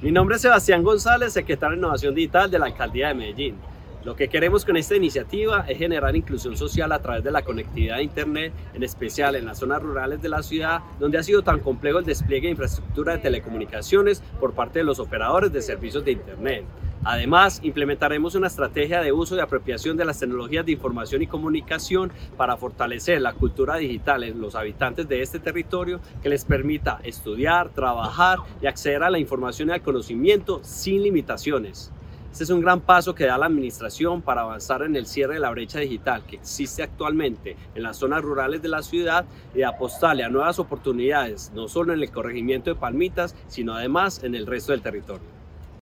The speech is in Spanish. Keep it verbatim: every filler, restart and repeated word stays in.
Mi nombre es Sebastián González, secretario de Innovación Digital de la Alcaldía de Medellín. Lo que queremos con esta iniciativa es generar inclusión social a través de la conectividad de Internet, en especial en las zonas rurales de la ciudad, donde ha sido tan complejo el despliegue de infraestructura de telecomunicaciones por parte de los operadores de servicios de Internet. Además, implementaremos una estrategia de uso y apropiación de las tecnologías de información y comunicación para fortalecer la cultura digital en los habitantes de este territorio, que les permita estudiar, trabajar y acceder a la información y al conocimiento sin limitaciones. Este es un gran paso que da la administración para avanzar en el cierre de la brecha digital que existe actualmente en las zonas rurales de la ciudad y apostarle a nuevas oportunidades, no solo en el corregimiento de Palmitas, sino además en el resto del territorio.